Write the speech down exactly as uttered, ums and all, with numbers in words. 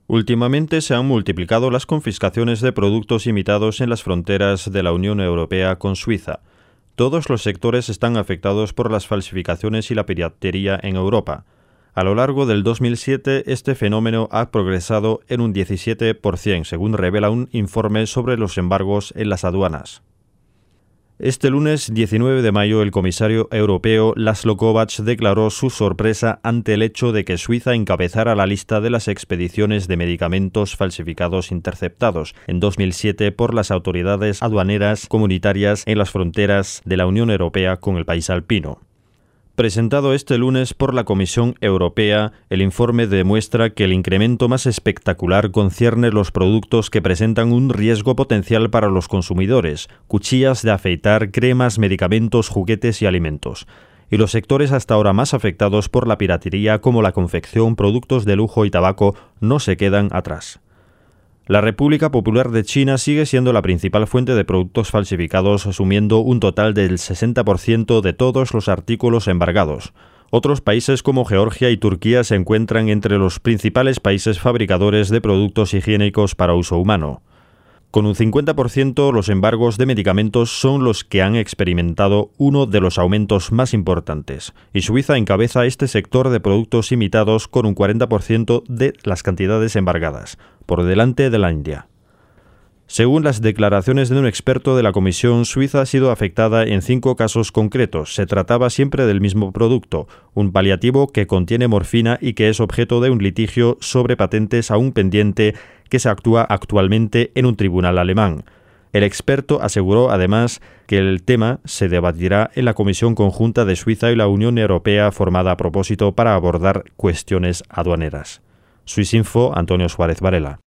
Últimamente se han multiplicado las confiscaciones de productos imitados en las fronteras de la Unión Europea con Suiza. Todos los sectores están afectados por las falsificaciones y la piratería en Europa. A lo largo del dos mil siete, este fenómeno ha progresado en un diecisiete por ciento, según revela un informe sobre los embargos en las aduanas. Este lunes diecinueve de mayo, el comisario europeo Laszlo Kovacs declaró su sorpresa ante el hecho de que Suiza encabezara la lista de las expediciones de medicamentos falsificados interceptados en dos mil siete por las autoridades aduaneras comunitarias en las fronteras de la Unión Europea con el país alpino. Presentado este lunes por la Comisión Europea, el informe demuestra que el incremento más espectacular concierne los productos que presentan un riesgo potencial para los consumidores: cuchillas de afeitar, cremas, medicamentos, juguetes y alimentos. Y los sectores hasta ahora más afectados por la piratería, como la confección, productos de lujo y tabaco, no se quedan atrás. La República Popular de China sigue siendo la principal fuente de productos falsificados, asumiendo un total del sesenta por ciento de todos los artículos embargados. Otros países como Georgia y Turquía se encuentran entre los principales países fabricadores de productos higiénicos para uso humano. Con un cincuenta por ciento, los embargos de medicamentos son los que han experimentado uno de los aumentos más importantes, y Suiza encabeza este sector de productos imitados con un cuarenta por ciento de las cantidades embargadas, por delante de la India. Según las declaraciones de un experto de la Comisión, Suiza ha sido afectada en cinco casos concretos. Se trataba siempre del mismo producto, un paliativo que contiene morfina y que es objeto de un litigio sobre patentes aún pendiente que se actúa actualmente en un tribunal alemán. El experto aseguró además que el tema se debatirá en la Comisión Conjunta de Suiza y la Unión Europea, formada a propósito para abordar cuestiones aduaneras. Swissinfo, Antonio Suárez Varela.